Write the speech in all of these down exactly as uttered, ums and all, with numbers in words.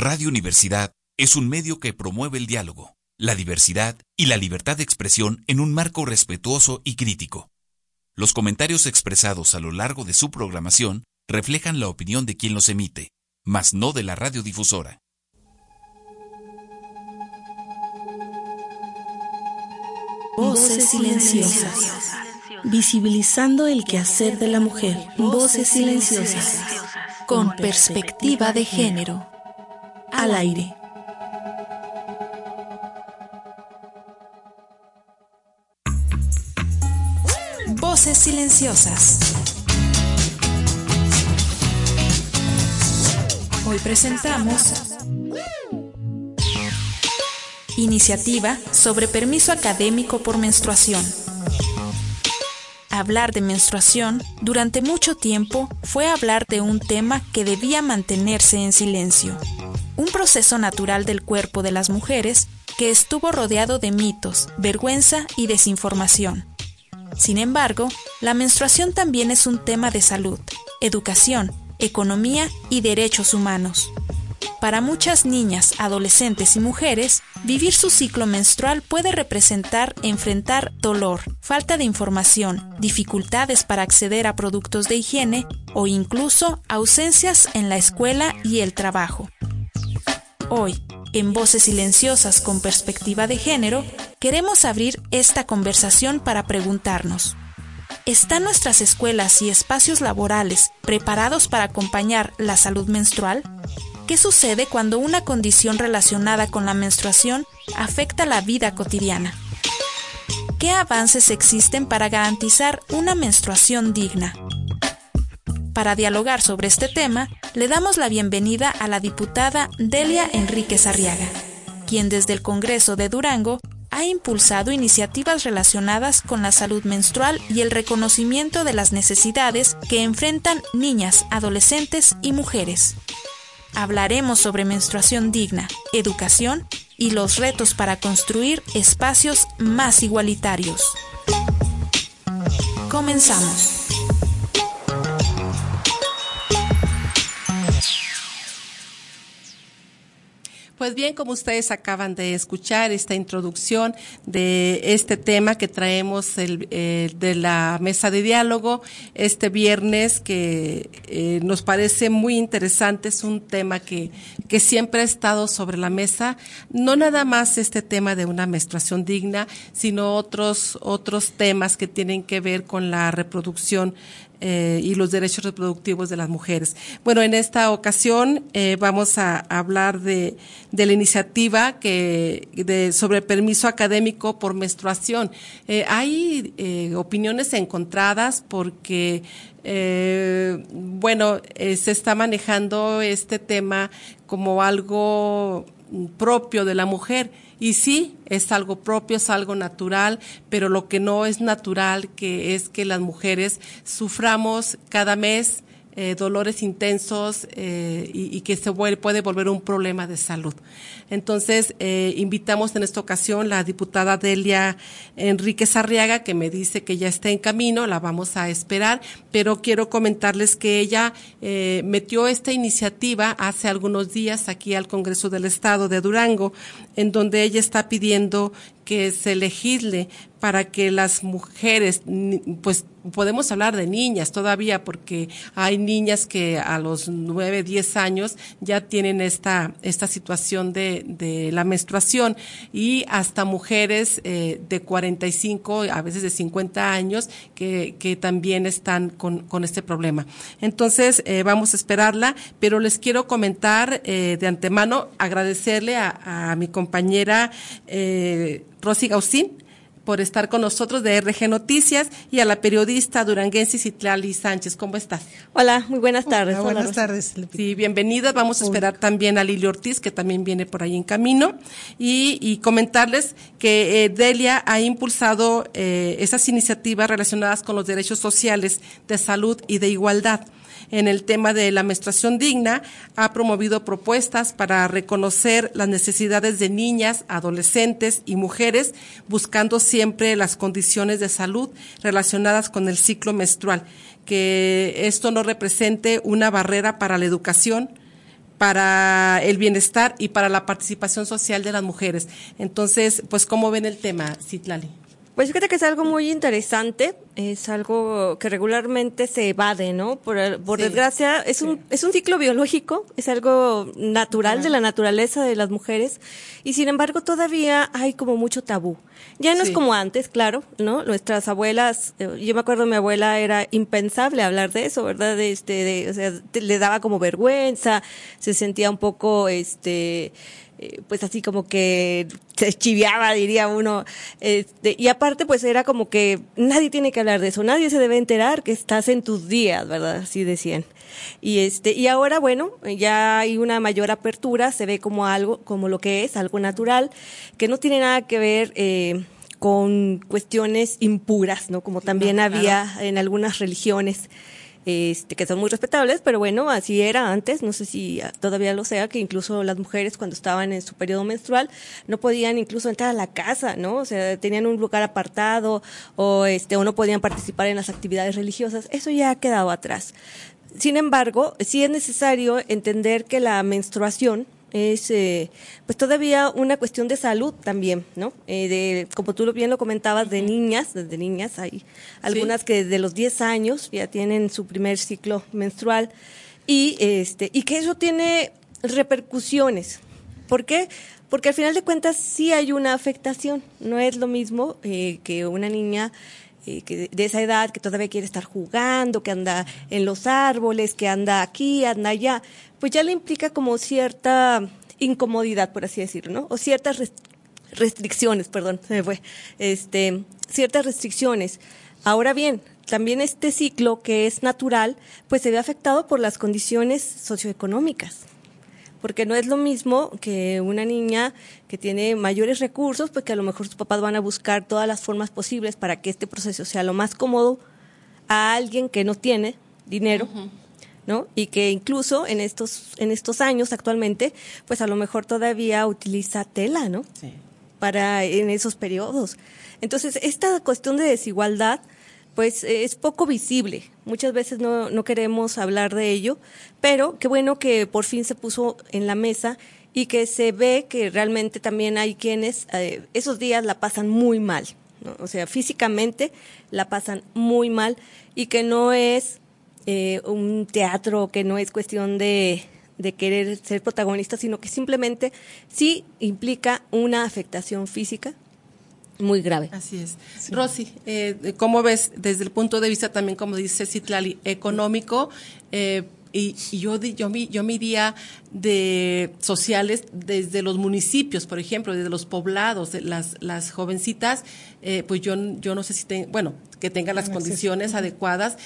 Radio Universidad es un medio que promueve el diálogo, la diversidad y la libertad de expresión en un marco respetuoso y crítico. Los comentarios expresados a lo largo de su programación reflejan la opinión de quien los emite, mas no de la radiodifusora. Voces silenciosas. Visibilizando el quehacer de la mujer. Voces silenciosas. Con perspectiva de género. Al aire. Voces silenciosas. Hoy presentamos iniciativa sobre permiso académico por menstruación. Hablar de menstruación durante mucho tiempo fue hablar de un tema que debía mantenerse en silencio. Un proceso natural del cuerpo de las mujeres que estuvo rodeado de mitos, vergüenza y desinformación. Sin embargo, la menstruación también es un tema de salud, educación, economía y derechos humanos. Para muchas niñas, adolescentes y mujeres, vivir su ciclo menstrual puede representar enfrentar dolor, falta de información, dificultades para acceder a productos de higiene o incluso ausencias en la escuela y el trabajo. Hoy, en Voces Silenciosas con Perspectiva de Género, queremos abrir esta conversación para preguntarnos: ¿están nuestras escuelas y espacios laborales preparados para acompañar la salud menstrual? ¿Qué sucede cuando una condición relacionada con la menstruación afecta la vida cotidiana? ¿Qué avances existen para garantizar una menstruación digna? Para dialogar sobre este tema, le damos la bienvenida a la diputada Delia Enríquez Arriaga, quien desde el Congreso de Durango ha impulsado iniciativas relacionadas con la salud menstrual y el reconocimiento de las necesidades que enfrentan niñas, adolescentes y mujeres. Hablaremos sobre menstruación digna, educación y los retos para construir espacios más igualitarios. Comenzamos. Pues bien, como ustedes acaban de escuchar esta introducción de este tema que traemos el, eh, de la mesa de diálogo este viernes, que eh, nos parece muy interesante, es un tema que, que siempre ha estado sobre la mesa, no nada más este tema de una menstruación digna, sino otros, otros temas que tienen que ver con la reproducción Eh, y los derechos reproductivos de las mujeres. Bueno, en esta ocasión eh, vamos a, a hablar de, de la iniciativa que de, sobre permiso académico por menstruación. Eh, hay eh, opiniones encontradas porque Eh, bueno, eh, se está manejando este tema como algo propio de la mujer, y sí, es algo propio, es algo natural, pero lo que no es natural que es que las mujeres suframos cada mes eh, dolores intensos eh, y, y que se vuelve, puede volver un problema de salud. Entonces, eh, invitamos en esta ocasión la diputada Delia Enríquez Arriaga, que me dice que ya está en camino, la vamos a esperar, pero quiero comentarles que ella eh, metió esta iniciativa hace algunos días aquí al Congreso del Estado de Durango, en donde ella está pidiendo que se legisle para que las mujeres, pues podemos hablar de niñas todavía, porque hay niñas que a los nueve, diez años ya tienen esta esta situación de, de la menstruación, y hasta mujeres eh, de cuarenta y cinco, a veces de cincuenta años, que, que también están con, con este problema. Entonces, eh, vamos a esperarla, pero les quiero comentar eh, de antemano, agradecerle a, a mi compañera eh, Rosy Gausín por estar con nosotros de R G Noticias, y a la periodista duranguense Citlali Sánchez. ¿Cómo estás? Hola, muy buenas tardes. Hola, buenas Hola, tardes. Sí, bienvenidas. Vamos a esperar también a Lili Ortiz, que también viene por ahí en camino, y, y comentarles que eh, Delia ha impulsado eh, esas iniciativas relacionadas con los derechos sociales de salud y de igualdad. En el tema de la menstruación digna, ha promovido propuestas para reconocer las necesidades de niñas, adolescentes y mujeres, buscando siempre las condiciones de salud relacionadas con el ciclo menstrual, que esto no represente una barrera para la educación, para el bienestar y para la participación social de las mujeres. Entonces, pues, ¿cómo ven el tema, Citlali? Pues fíjate que es algo muy interesante, es algo que regularmente se evade, ¿no? Por, por sí, desgracia, es sí. un es un ciclo biológico, es algo natural, de la naturaleza de las mujeres, y sin embargo todavía hay como mucho tabú. Ya no sí. es como antes, claro, ¿no? Nuestras abuelas, yo me acuerdo, mi abuela era impensable hablar de eso, ¿verdad? De este, de, o sea, le daba como vergüenza, se sentía un poco, este... pues así como que se chiviaba, diría uno, este, y aparte pues era como que nadie tiene que hablar de eso, nadie se debe enterar que estás en tus días, ¿verdad? Así decían. Y este, y ahora bueno, ya hay una mayor apertura, se ve como algo, como lo que es, algo natural, que no tiene nada que ver eh, con cuestiones impuras, ¿no? Como también no, había claro. en algunas religiones. Este, que son muy respetables, pero bueno, así era antes, no sé si todavía lo sea, que incluso las mujeres cuando estaban en su periodo menstrual no podían incluso entrar a la casa, ¿no? O sea, tenían un lugar apartado o este o no podían participar en las actividades religiosas. Eso ya ha quedado atrás. Sin embargo, sí es necesario entender que la menstruación es eh, pues todavía una cuestión de salud también, ¿no? Eh, de, como tú bien lo comentabas, de niñas, desde niñas hay algunas sí. que desde los diez años ya tienen su primer ciclo menstrual y este y que eso tiene repercusiones. ¿Por qué? Porque al final de cuentas sí hay una afectación, no es lo mismo eh, que una niña Eh, que de esa edad que todavía quiere estar jugando, que anda en los árboles, que anda aquí, anda allá, pues ya le implica como cierta incomodidad, por así decirlo, ¿no? O ciertas rest- restricciones, perdón, se me fue, este, ciertas restricciones. Ahora bien, también este ciclo que es natural, pues se ve afectado por las condiciones socioeconómicas. Porque no es lo mismo que una niña que tiene mayores recursos, pues que a lo mejor sus papás van a buscar todas las formas posibles para que este proceso sea lo más cómodo a alguien que no tiene dinero, uh-huh. ¿no? Y que incluso en estos en estos años actualmente, pues a lo mejor todavía utiliza tela, ¿no? Sí. Para en esos periodos. Entonces, esta cuestión de desigualdad pues es poco visible. Muchas veces no, no queremos hablar de ello, pero qué bueno que por fin se puso en la mesa y que se ve que realmente también hay quienes eh, esos días la pasan muy mal, ¿no? O sea, físicamente la pasan muy mal y que no es eh, un teatro, que no es cuestión de, de querer ser protagonista, sino que simplemente sí implica una afectación física muy grave. Así es. Sí. Rosy, eh, ¿cómo ves desde el punto de vista también, como dice Citlali, económico? Eh, y, y yo, yo, yo me iría de sociales desde los municipios, por ejemplo, desde los poblados, las, las jovencitas, eh, pues yo, yo no sé si, ten, bueno, que tengan las condiciones sí. adecuadas,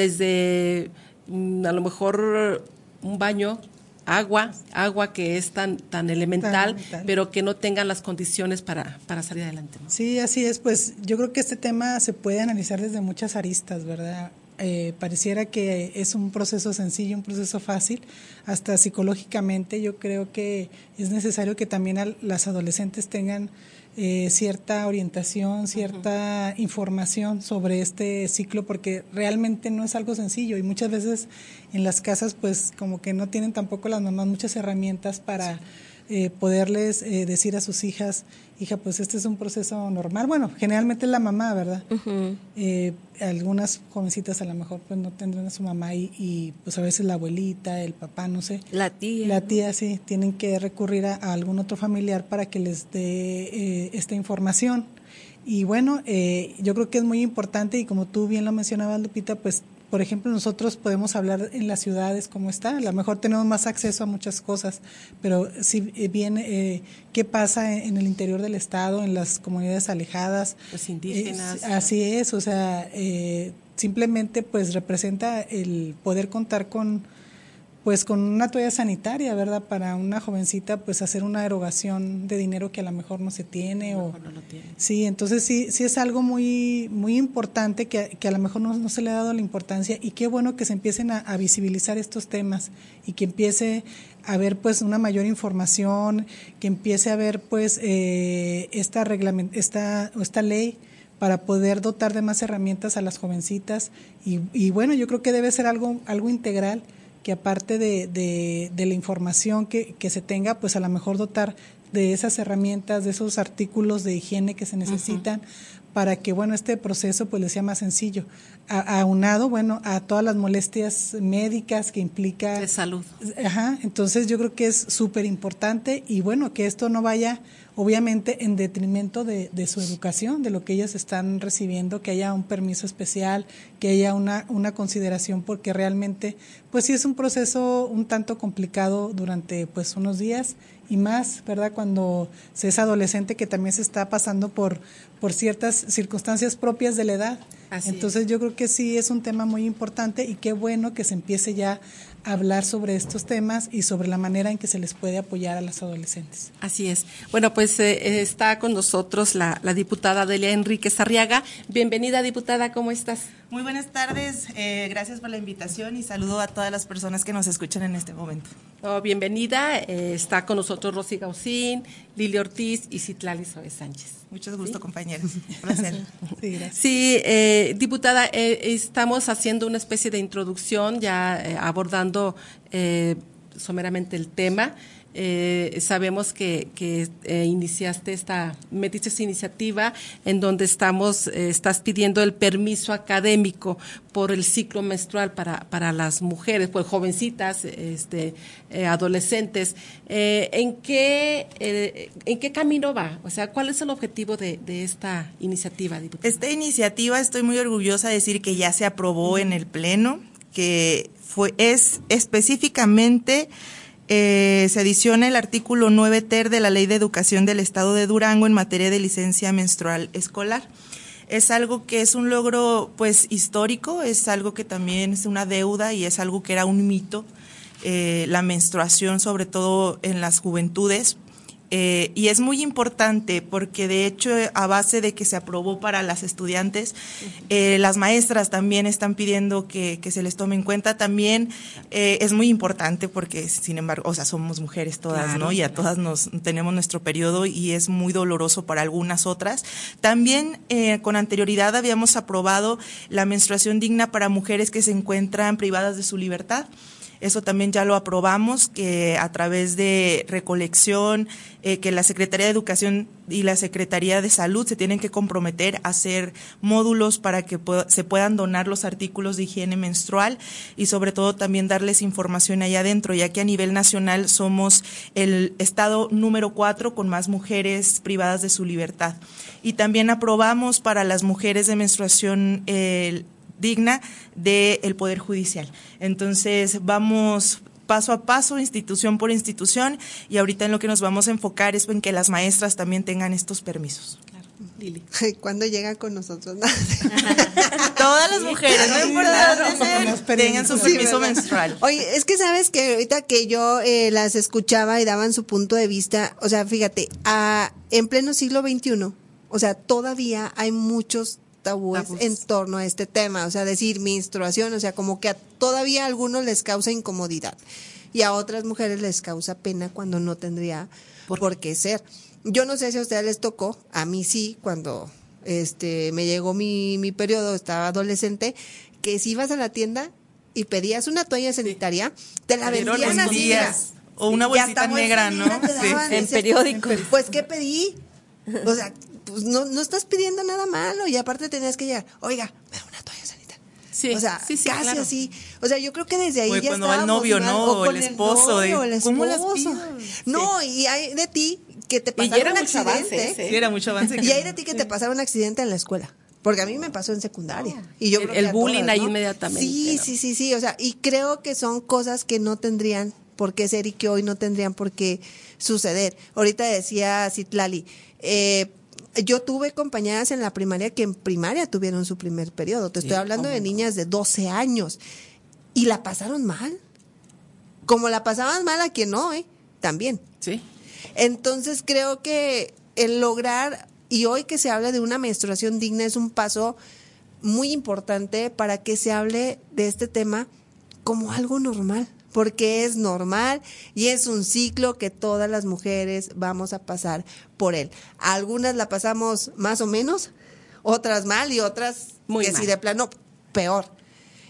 desde a lo mejor un baño, agua, agua que es tan tan elemental, tan elemental, pero que no tengan las condiciones para, para salir adelante, ¿no? Sí, así es, pues yo creo que este tema se puede analizar desde muchas aristas, ¿verdad? Eh, pareciera que es un proceso sencillo, un proceso fácil, hasta psicológicamente yo creo que es necesario que también a las adolescentes tengan eh, cierta orientación, cierta uh-huh. información sobre este ciclo, porque realmente no es algo sencillo y muchas veces en las casas pues como que no tienen tampoco las mamás muchas herramientas para sí. eh, poderles eh, decir a sus hijas, hija, pues este es un proceso normal. Bueno, generalmente es la mamá, ¿verdad? Uh-huh. Eh, algunas jovencitas a lo mejor pues no tendrán a su mamá y, y pues a veces la abuelita, el papá, no sé. La tía. La tía, sí, tienen que recurrir a, a algún otro familiar para que les dé eh, esta información. Y bueno, eh, yo creo que es muy importante y como tú bien lo mencionabas, Lupita, pues por ejemplo, nosotros podemos hablar en las ciudades cómo está, a lo mejor tenemos más acceso a muchas cosas, pero si bien eh, qué pasa en, en el interior del estado, en las comunidades alejadas, los indígenas. Eh, así es, o sea, eh, simplemente pues representa el poder contar con pues con una toalla sanitaria, ¿verdad? Para una jovencita, pues hacer una erogación de dinero que a lo mejor no se tiene. A lo o mejor no lo tiene. Sí, entonces sí sí es algo muy muy importante que, que a lo mejor no, no se le ha dado la importancia y qué bueno que se empiecen a, a visibilizar estos temas y que empiece a haber pues una mayor información, que empiece a haber pues eh, esta, reglament- esta, esta ley para poder dotar de más herramientas a las jovencitas y, y bueno, yo creo que debe ser algo algo integral, que aparte de, de, de la información que, que se tenga, pues a lo mejor dotar de esas herramientas, de esos artículos de higiene que se necesitan, uh-huh, para que, bueno, este proceso pues les sea más sencillo. A, aunado, bueno, a todas las molestias médicas que implica. De salud. Ajá, entonces yo creo que es súper importante y bueno, que esto no vaya obviamente en detrimento de, de su educación, de lo que ellas están recibiendo, que haya un permiso especial, que haya una, una consideración, porque realmente, pues sí es un proceso un tanto complicado durante pues unos días y más, ¿verdad? Cuando se es adolescente, que también se está pasando por, por ciertas circunstancias propias de la edad. Así Entonces es. Yo creo que sí es un tema muy importante y qué bueno que se empiece ya a hablar sobre estos temas y sobre la manera en que se les puede apoyar a las adolescentes. Así es. Bueno, pues eh, está con nosotros la, la diputada Delia Enríquez Arriaga. Bienvenida, diputada, ¿cómo estás? Muy buenas tardes, eh, gracias por la invitación y saludo a todas las personas que nos escuchan en este momento. Oh, bienvenida, eh, está con nosotros Rosy Gaucín, Lili Ortiz y Citlali Sobe Sánchez. Mucho gusto, ¿Sí? compañeros. Placer. Sí, gracias. Sí, eh, diputada, eh, estamos haciendo una especie de introducción, ya eh, abordando eh, someramente el tema. Eh, sabemos que, que eh, iniciaste esta, metiste esta iniciativa en donde estamos, eh, estás pidiendo el permiso académico por el ciclo menstrual para, para las mujeres, pues jovencitas, este, eh, adolescentes. Eh, ¿en qué, eh, en qué camino va? O sea, ¿cuál es el objetivo de, de esta iniciativa, diputada? Esta iniciativa, estoy muy orgullosa de decir que ya se aprobó en el Pleno, que fue, es específicamente Eh, se adiciona el artículo nueve ter de la Ley de Educación del Estado de Durango en materia de licencia menstrual escolar. Es algo que es un logro pues histórico, es algo que también es una deuda y es algo que era un mito, eh, la menstruación sobre todo en las juventudes. Eh, y es muy importante porque de hecho a base de que se aprobó para las estudiantes, eh, las maestras también están pidiendo que, que se les tome en cuenta. También eh, es muy importante porque sin embargo, o sea, somos mujeres todas, claro, ¿no? Y a todas nos tenemos nuestro periodo y es muy doloroso para algunas otras. También eh, con anterioridad habíamos aprobado la menstruación digna para mujeres que se encuentran privadas de su libertad. Eso también ya lo aprobamos, que a través de recolección, eh, que la Secretaría de Educación y la Secretaría de Salud se tienen que comprometer a hacer módulos para que pueda, se puedan donar los artículos de higiene menstrual y sobre todo también darles información allá adentro, ya que a nivel nacional somos el estado número cuatro con más mujeres privadas de su libertad. Y también aprobamos para las mujeres de menstruación eh, digna del Poder Judicial. Entonces vamos paso a paso, institución por institución, y ahorita en lo que nos vamos a enfocar es en que las maestras también tengan estos permisos. Claro. Lili. ¿Cuándo llegan con nosotros? Todas las mujeres, no importa dónde no, tengan su permiso sí, menstrual. Oye, es que sabes que ahorita que yo eh, las escuchaba y daban su punto de vista, o sea, fíjate, a, en pleno siglo veintiuno, o sea, todavía hay muchos tabúes Tabús. en torno a este tema, o sea, decir menstruación, o sea, como que a todavía a algunos les causa incomodidad y a otras mujeres les causa pena cuando no tendría por, por qué ser. Yo no sé si a ustedes les tocó, a mí sí, cuando este me llegó mi, mi periodo, estaba adolescente, que si ibas a la tienda y pedías una toalla sanitaria, sí. te la Pero vendían así, días. O una bolsita negra, ¿no? Sí. En periódico. Pues, ¿qué pedí? O sea, pues no, no estás pidiendo nada malo y aparte tenías que llegar, oiga, me da una toalla sanitaria. Sí, o sea, sí, sí, casi claro. así. O sea, yo creo que desde ahí o ya cuando va el novio, ¿no? O, o el esposo. El novio, de, el ¿Cómo las esposo. pides? No, sí. y hay de ti que te Y pasaron era un mucho accidente. avance, ¿eh? Sí, era mucho avance. Y hay de ti que te pasaron un accidente en la escuela. Porque a mí me pasó en secundaria. Oh, y yo el, creo que el a bullying todas, ahí ¿no? inmediatamente. Sí, ¿no? sí, sí, sí. O sea, y creo que son cosas que no tendrían por qué ser y que hoy no tendrían por qué suceder. Ahorita decía Citlali, eh, yo tuve compañeras en la primaria que en primaria tuvieron su primer periodo. Te estoy sí, hablando de niñas de doce años. Y la pasaron mal. Como la pasaban mal a quien no, ¿eh? También. Sí. Entonces creo que el lograr, y hoy que se habla de una menstruación digna, es un paso muy importante para que se hable de este tema como algo normal. Porque es normal y es un ciclo que todas las mujeres vamos a pasar por él. Algunas la pasamos más o menos, otras mal y otras Muy que mal. si de plano peor.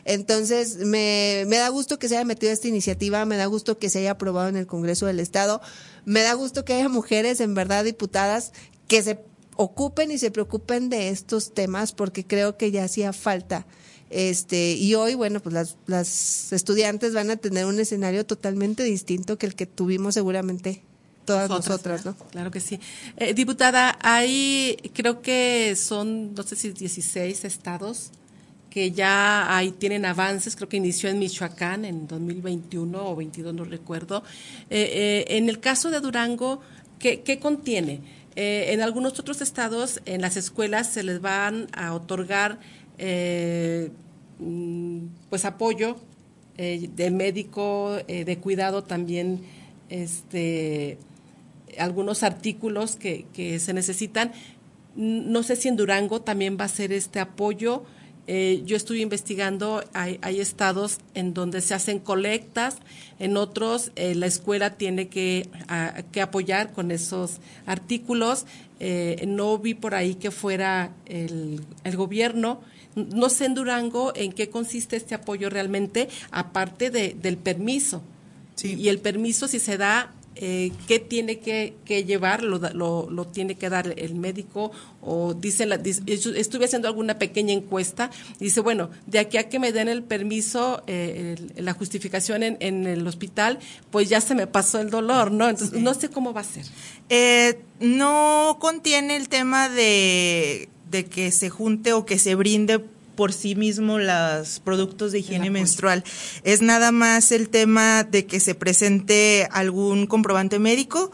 Entonces, me, me da gusto que se haya metido esta iniciativa, me da gusto que se haya aprobado en el Congreso del Estado, me da gusto que haya mujeres, en verdad, diputadas, que se ocupen y se preocupen de estos temas, porque creo que ya hacía falta. Este, y hoy, bueno, pues las, las estudiantes van a tener un escenario totalmente distinto que el que tuvimos seguramente todas nosotras, nosotras, ¿no? Claro que sí. Eh, diputada, hay, creo que son, no sé si dieciséis estados que ya ahí tienen avances, creo que inició en Michoacán en dos mil veintiuno o veintidós, no recuerdo. Eh, eh, en el caso de Durango, ¿qué, qué contiene? Eh, en algunos otros estados, en las escuelas se les van a otorgar eh, pues apoyo eh, de médico, eh, de cuidado también, este algunos artículos que, que se necesitan. No sé si en Durango también va a ser este apoyo. Eh, yo estuve investigando, hay, hay estados en donde se hacen colectas, en otros eh, la escuela tiene que, a, que apoyar con esos artículos. Eh, no vi por ahí que fuera el, el gobierno. No sé en Durango en qué consiste este apoyo realmente, aparte de, del permiso. Sí. Y el permiso, si se da, eh, ¿qué tiene que, que llevar? ¿Lo, lo, ¿Lo tiene que dar el médico? O dice, la, dice, estuve haciendo alguna pequeña encuesta, dice, bueno, de aquí a que me den el permiso, eh, el, la justificación en, en el hospital, pues ya se me pasó el dolor, ¿no? Entonces, sí. No sé cómo va a ser. Eh, no contiene el tema de, de que se junte o que se brinde por sí mismo los productos de higiene menstrual. Es nada más el tema de que se presente algún comprobante médico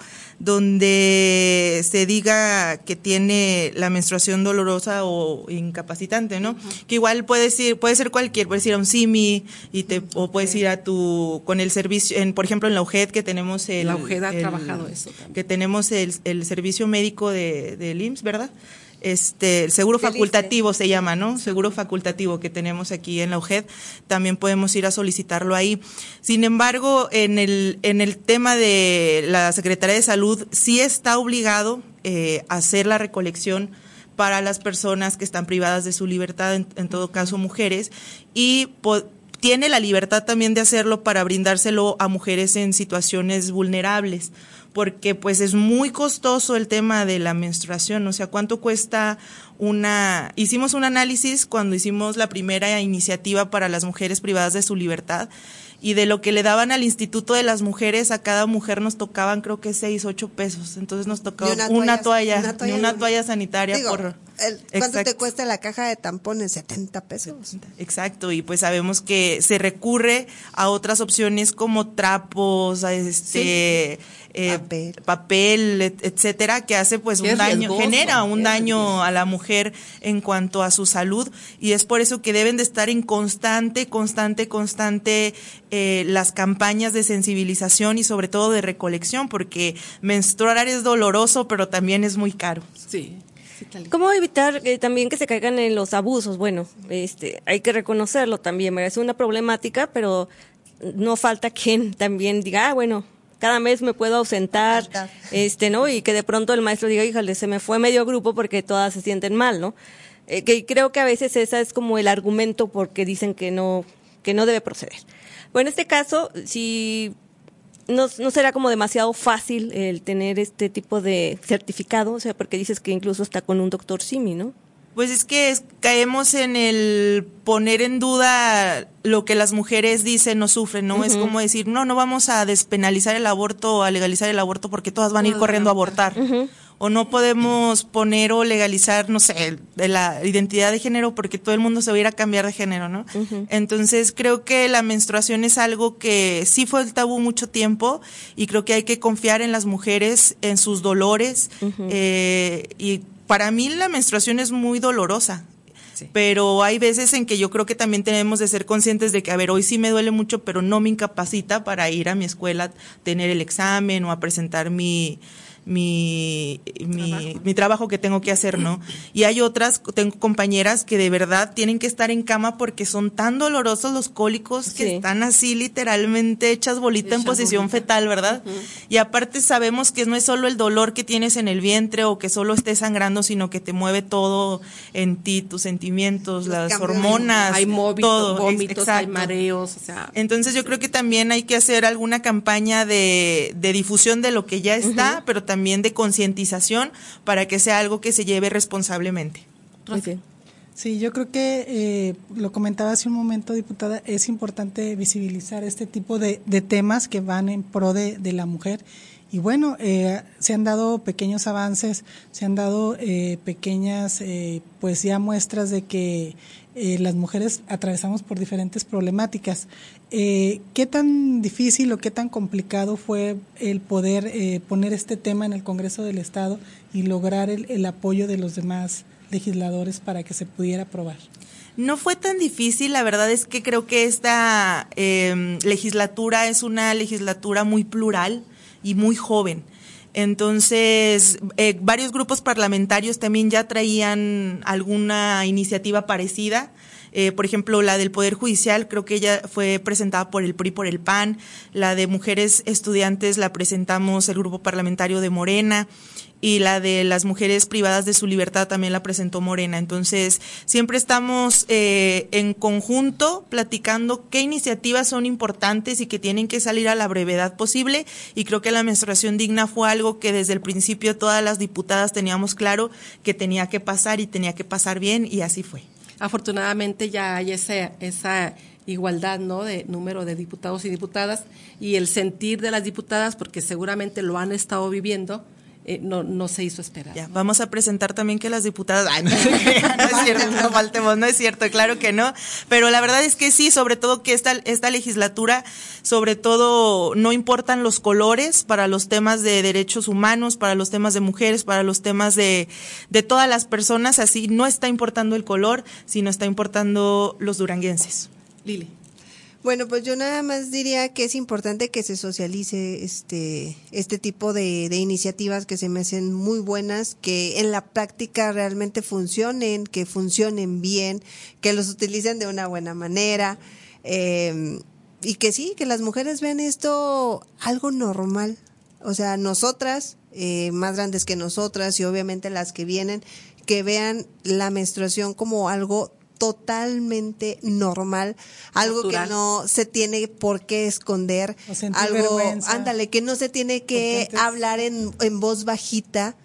donde se diga que tiene la menstruación dolorosa o incapacitante, ¿no? Uh-huh. Que igual puedes ir, puede ser cualquier, puedes ir a un S I M I y te, o puedes okay. ir a tu, con el servicio, en, por ejemplo en la U G E D que tenemos el, la U G E D ha el, trabajado eso también. Que tenemos el, el servicio médico de, del I M S S, ¿verdad? Este, el seguro facultativo se llama, ¿no? Seguro facultativo que tenemos aquí en la U G E D, también podemos ir a solicitarlo ahí. Sin embargo, en el, en el tema de la Secretaría de Salud, sí está obligado eh, a hacer la recolección para las personas que están privadas de su libertad, en, en todo caso mujeres, y po- tiene la libertad también de hacerlo para brindárselo a mujeres en situaciones vulnerables, porque pues es muy costoso el tema de la menstruación, o sea, ¿cuánto cuesta una? Hicimos un análisis cuando hicimos la primera iniciativa para las mujeres privadas de su libertad, y de lo que le daban al Instituto de las Mujeres, a cada mujer nos tocaban creo que seis, ocho pesos, entonces nos tocaba una, una toalla, una toalla, una toalla sanitaria. Digo, por el, ¿cuánto exacto. te cuesta la caja de tampones? setenta pesos. Exacto, y pues sabemos que se recurre a otras opciones como trapos, a este sí. eh, papel. papel, etcétera, que hace pues un daño, riesgoso, genera un daño riesgoso. a la mujer en cuanto a su salud, y es por eso que deben de estar en constante, constante, constante eh, las campañas de sensibilización y sobre todo de recolección, porque menstruar es doloroso, pero también es muy caro. Sí. ¿Cómo evitar eh, también que se caigan en los abusos? Bueno, este, hay que reconocerlo también, es una problemática, pero no falta quien también diga, ah, bueno, cada mes me puedo ausentar, este, ¿no? Y que de pronto el maestro diga, híjole, se me fue medio grupo porque todas se sienten mal, ¿no? Eh, que creo que a veces ese es como el argumento porque dicen que no, que no debe proceder. Bueno, en este caso, si No, no será como demasiado fácil el tener este tipo de certificado, o sea, porque dices que incluso está con un doctor Simi, ¿no? Pues es que es, caemos en el poner en duda lo que las mujeres dicen o sufren, ¿no? Uh-huh. Es como decir, no, no vamos a despenalizar el aborto o a legalizar el aborto porque todas van a ir corriendo a abortar. Uh-huh. O no podemos poner o legalizar, no sé, de la identidad de género porque todo el mundo se va a ir a cambiar de género, ¿no? Uh-huh. Entonces creo que la menstruación es algo que sí fue el tabú mucho tiempo, y creo que hay que confiar en las mujeres, en sus dolores, uh-huh. eh, y para mí la menstruación es muy dolorosa. Sí. Pero hay veces en que yo creo que también tenemos de ser conscientes de que, a ver, hoy sí me duele mucho, pero no me incapacita para ir a mi escuela a tener el examen o a presentar mi mi, mi, trabajo. mi trabajo que tengo que hacer, ¿no? Y hay otras, tengo compañeras que de verdad tienen que estar en cama porque son tan dolorosos los cólicos que sí. están así literalmente hechas bolita Echas en posición bolita. fetal, ¿verdad? Uh-huh. Y aparte sabemos que no es solo el dolor que tienes en el vientre o que solo estés sangrando, sino que te mueve todo en ti, tus sentimientos, los las hormonas, hay móvitos, todo. vómitos, Exacto. hay mareos, o sea. Entonces yo creo que también hay que hacer alguna campaña de, de difusión de lo que ya está, uh-huh. pero también también de concientización para que sea algo que se lleve responsablemente. Okay. Sí, yo creo que eh, lo comentaba hace un momento, diputada, es importante visibilizar este tipo de, de temas que van en pro de, de la mujer. Y bueno, eh, se han dado pequeños avances, se han dado eh, pequeñas, eh, pues ya muestras de que eh, las mujeres atravesamos por diferentes problemáticas. Eh, ¿Qué tan difícil o qué tan complicado fue el poder eh, poner este tema en el Congreso del Estado y lograr el, el apoyo de los demás legisladores para que se pudiera aprobar? No fue tan difícil, la verdad es que creo que esta eh, legislatura es una legislatura muy plural y muy joven. Entonces, eh, varios grupos parlamentarios también ya traían alguna iniciativa parecida. Eh, por ejemplo, la del Poder Judicial, creo que ella fue presentada por el P R I, por el P A N. La de mujeres estudiantes la presentamos el grupo parlamentario de Morena. Y la de las mujeres privadas de su libertad también la presentó Morena. Entonces, siempre estamos eh, en conjunto platicando qué iniciativas son importantes y que tienen que salir a la brevedad posible. Y creo que la menstruación digna fue algo que desde el principio todas las diputadas teníamos claro que tenía que pasar y tenía que pasar bien, y así fue. Afortunadamente ya hay esa, esa igualdad, ¿no?, de número de diputados y diputadas, y el sentir de las diputadas, porque seguramente lo han estado viviendo. Eh, no no se hizo esperar. Ya, vamos a presentar también que las diputadas, ay, no, no es cierto, no faltemos, no es cierto, claro que no, pero la verdad es que sí, sobre todo que esta esta legislatura, sobre todo no importan los colores para los temas de derechos humanos, para los temas de mujeres, para los temas de de todas las personas, así no está importando el color, sino está importando los duranguenses. Lili. Bueno, pues yo nada más diría que es importante que se socialice este este tipo de, de iniciativas que se me hacen muy buenas, que en la práctica realmente funcionen, que funcionen bien, que los utilicen de una buena manera, eh, y que sí, que las mujeres vean esto algo normal. O sea, nosotras, eh, más grandes que nosotras y obviamente las que vienen, que vean la menstruación como algo totalmente normal, algo natural, que no se tiene por qué esconder, algo, vergüenza. ándale, que no se tiene que antes... hablar en, en voz bajita,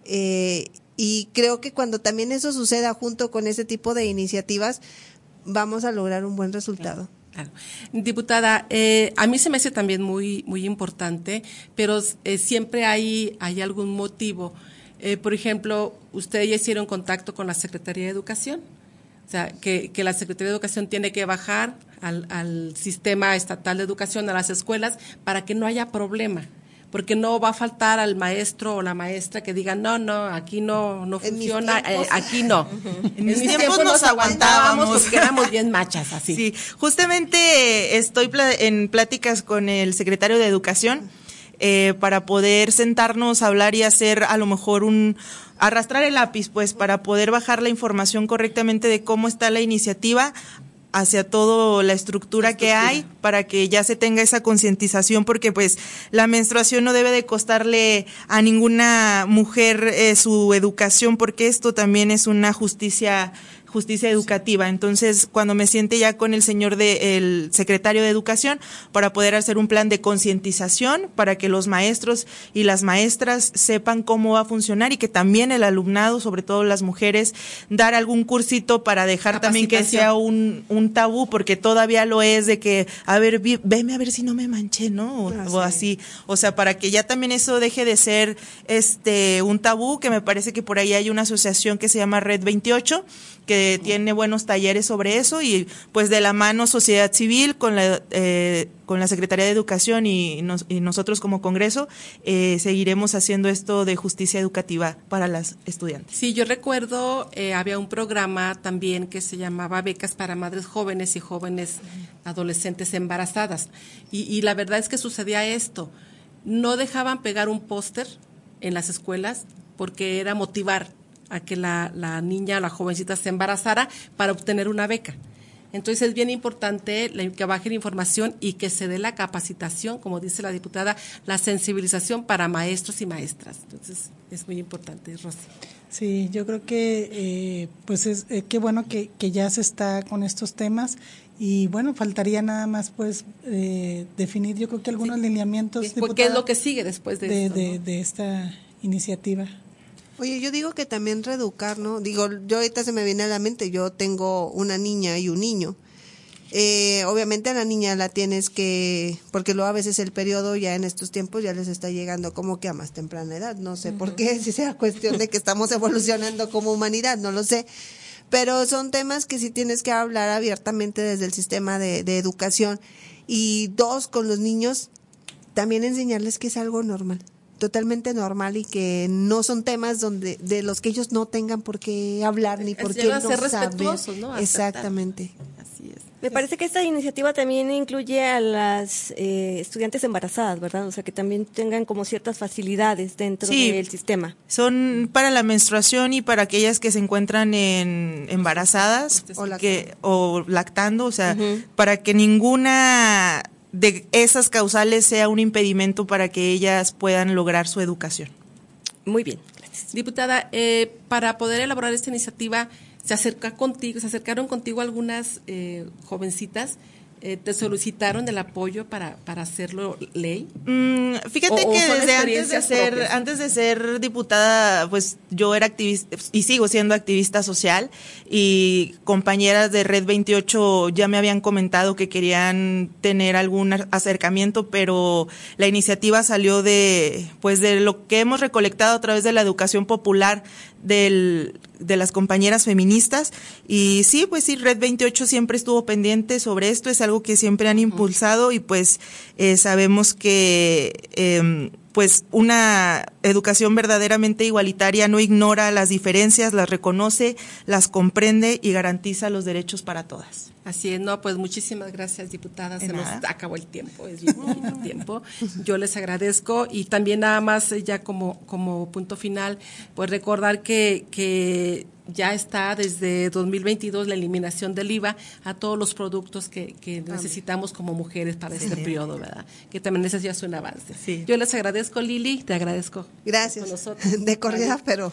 eh, y creo que cuando también eso suceda junto con ese tipo de iniciativas, vamos a lograr un buen resultado. Claro. Diputada, eh, a mí se me hace también muy muy importante, pero eh, siempre hay, hay algún motivo. Eh, por ejemplo, ustedes ya hicieron contacto con la Secretaría de Educación. O sea, que, que la Secretaría de Educación tiene que bajar al, al sistema estatal de educación, a las escuelas, para que no haya problema, porque no va a faltar al maestro o la maestra que diga, no, no, aquí no no funciona, eh, aquí no. Uh-huh. En, en mis tiempos, tiempos nos aguantábamos porque éramos bien machas, así. Sí, justamente estoy pl- en pláticas con el secretario de Educación eh, para poder sentarnos a hablar y hacer a lo mejor un... arrastrar el lápiz, pues, para poder bajar la información correctamente de cómo está la iniciativa hacia toda la estructura, la estructura que hay, para que ya se tenga esa concientización, porque pues la menstruación no debe de costarle a ninguna mujer eh, su educación, porque esto también es una justicia justicia educativa. Entonces, cuando me siente ya con el señor de, el secretario de Educación, para poder hacer un plan de concientización, para que los maestros y las maestras sepan cómo va a funcionar, y que también el alumnado, sobre todo las mujeres, dar algún cursito para dejar también que sea un, un tabú, porque todavía lo es, de que, a ver, vi, veme a ver si no me manché, ¿no? O, ah, o así. O sea, para que ya también eso deje de ser este un tabú, que me parece que por ahí hay una asociación que se llama Red veintiocho, que tiene buenos talleres sobre eso, y pues de la mano sociedad civil con la eh, con la Secretaría de Educación y, nos, y nosotros como Congreso eh, seguiremos haciendo esto de justicia educativa para las estudiantes. Sí, yo recuerdo eh, había un programa también que se llamaba Becas para Madres Jóvenes y Jóvenes Adolescentes Embarazadas, y, y la verdad es que sucedía esto, no dejaban pegar un póster en las escuelas porque era motivar a que la, la niña o la jovencita se embarazara para obtener una beca. Entonces es bien importante que baje la información y que se dé la capacitación, como dice la diputada, la sensibilización para maestros y maestras. Entonces es muy importante, Rosy. Sí, yo creo que eh, pues es eh, qué bueno que, que ya se está con estos temas y bueno, faltaría nada más pues eh, definir yo creo que algunos sí. lineamientos. Diputada, ¿qué es lo que sigue después de, de, esto, de, ¿no? de esta iniciativa? Oye, yo digo que también reeducar, ¿no? Digo, yo ahorita se me viene a la mente, yo tengo una niña y un niño. Eh, obviamente a la niña la tienes que, porque luego a veces el periodo ya en estos tiempos ya les está llegando como que a más temprana edad, no sé uh-huh. por qué, si sea cuestión de que estamos evolucionando como humanidad, no lo sé, pero son temas que sí tienes que hablar abiertamente desde el sistema de, de educación. Y dos, con los niños, también enseñarles que es algo normal, totalmente normal, y que no son temas donde de los que ellos no tengan por qué hablar ni por qué no ser saber. Respetuosos, ¿no? Exactamente. Así es. Me parece que esta iniciativa también incluye a las eh, estudiantes embarazadas, ¿verdad? O sea, que también tengan como ciertas facilidades dentro sí, del sistema. Son para la menstruación y para aquellas que se encuentran en embarazadas o, que, o lactando, o sea, uh-huh. para que ninguna de esas causales sea un impedimento para que ellas puedan lograr su educación. Muy bien, gracias. Diputada, eh, para poder elaborar esta iniciativa, se acerca contigo, se acercaron contigo algunas eh, jovencitas, eh, te solicitaron el apoyo para para hacerlo ley. Mm, fíjate o, que o desde antes de ser propias. antes de ser diputada, pues yo era activista y sigo siendo activista social, y compañeras de Red veintiocho ya me habían comentado que querían tener algún acercamiento, pero la iniciativa salió de pues de lo que hemos recolectado a través de la educación popular del de las compañeras feministas. Y sí, pues sí, Red veintiocho siempre estuvo pendiente sobre esto, es algo que siempre han impulsado, y pues eh, sabemos que eh, pues una educación verdaderamente igualitaria no ignora las diferencias, las reconoce, las comprende y garantiza los derechos para todas. Así es, no, pues muchísimas gracias, diputada, se nos acabó el tiempo, es bien poquito tiempo. Yo les agradezco, y también nada más ya como como punto final, pues recordar que que ya está desde dos mil veintidós la eliminación del I V A a todos los productos que, que necesitamos como mujeres para sí, este periodo, ¿verdad? Que también ese ya es un avance. Sí. Yo les agradezco, Lili, te agradezco. Gracias. De corrida, pero.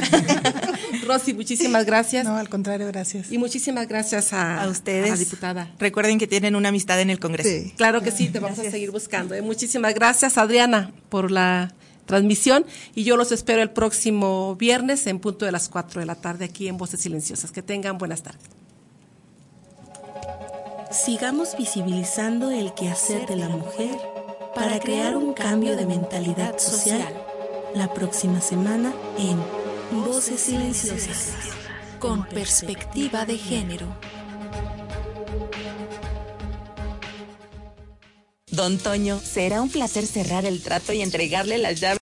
Rosy, muchísimas gracias. No, al contrario, gracias. Y muchísimas gracias a, a ustedes, a la diputada. Recuerden que tienen una amistad en el Congreso. Sí. Claro que sí, te vamos gracias. a seguir buscando. ¿eh? Muchísimas gracias, Adriana, por la transmisión, y yo los espero el próximo viernes en punto de las cuatro de la tarde aquí en Voces Silenciosas. Que tengan buenas tardes. Sigamos visibilizando el quehacer de la mujer para crear un cambio de mentalidad social. La próxima semana en Voces Silenciosas, con perspectiva de género. Don Toño, será un placer cerrar el trato y entregarle las llaves.